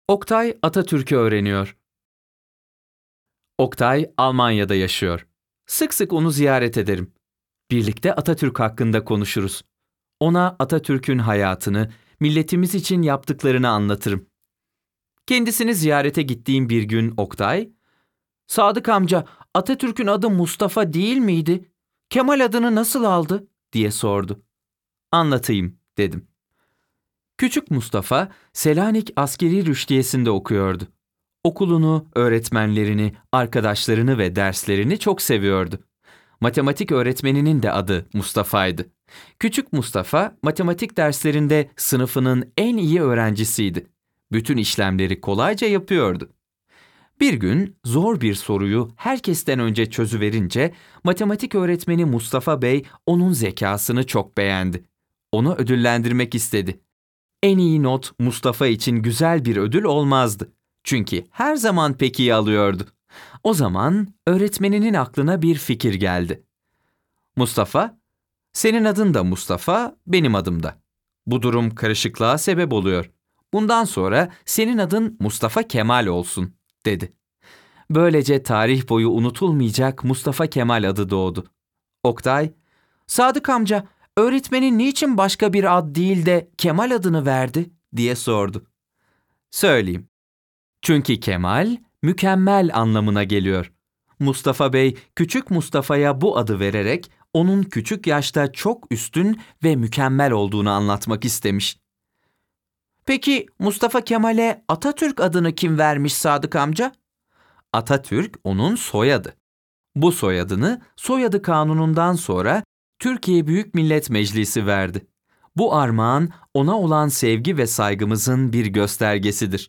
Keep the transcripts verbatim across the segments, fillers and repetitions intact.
Oktay Atatürk'ü öğreniyor. Oktay Almanya'da yaşıyor. Sık sık onu ziyaret ederim. Birlikte Atatürk hakkında konuşuruz. Ona Atatürk'ün hayatını, milletimiz için yaptıklarını anlatırım. Kendisini ziyarete gittiğim bir gün Oktay, "Sadık amca, Atatürk'ün adı Mustafa değil miydi? Kemal adını nasıl aldı?" diye sordu. "Anlatayım," dedim. Küçük Mustafa, Selanik Askeri Rüştiyesi'nde okuyordu. Okulunu, öğretmenlerini, arkadaşlarını ve derslerini çok seviyordu. Matematik öğretmeninin de adı Mustafa'ydı. Küçük Mustafa, matematik derslerinde sınıfının en iyi öğrencisiydi. Bütün işlemleri kolayca yapıyordu. Bir gün zor bir soruyu herkesten önce çözüverince matematik öğretmeni Mustafa Bey onun zekasını çok beğendi. Onu ödüllendirmek istedi. En iyi not Mustafa için güzel bir ödül olmazdı. Çünkü her zaman pek iyi alıyordu. O zaman öğretmeninin aklına bir fikir geldi. "Mustafa, senin adın da Mustafa, benim adım da. Bu durum karışıklığa sebep oluyor. Bundan sonra senin adın Mustafa Kemal olsun," dedi. Böylece tarih boyu unutulmayacak Mustafa Kemal adı doğdu. Oktay, "Sadık amca, öğretmenin niçin başka bir ad değil de Kemal adını verdi?" diye sordu. Söyleyeyim. Çünkü Kemal, mükemmel anlamına geliyor. Mustafa Bey, küçük Mustafa'ya bu adı vererek onun küçük yaşta çok üstün ve mükemmel olduğunu anlatmak istemiş. "Peki Mustafa Kemal'e Atatürk adını kim vermiş Sadık amca?" Atatürk onun soyadı. Bu soyadını soyadı kanunundan sonra Türkiye Büyük Millet Meclisi verdi. Bu armağan ona olan sevgi ve saygımızın bir göstergesidir.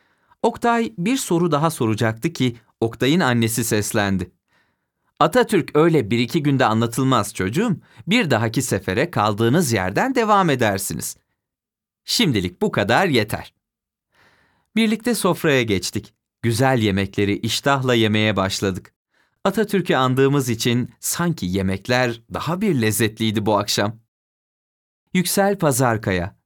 Oktay bir soru daha soracaktı ki Oktay'ın annesi seslendi. "Atatürk öyle bir iki günde anlatılmaz çocuğum. Bir dahaki sefere kaldığınız yerden devam edersiniz. Şimdilik bu kadar yeter." Birlikte sofraya geçtik. Güzel yemekleri iştahla yemeye başladık. Atatürk'ü andığımız için sanki yemekler daha bir lezzetliydi bu akşam. Yüksel Pazarkaya,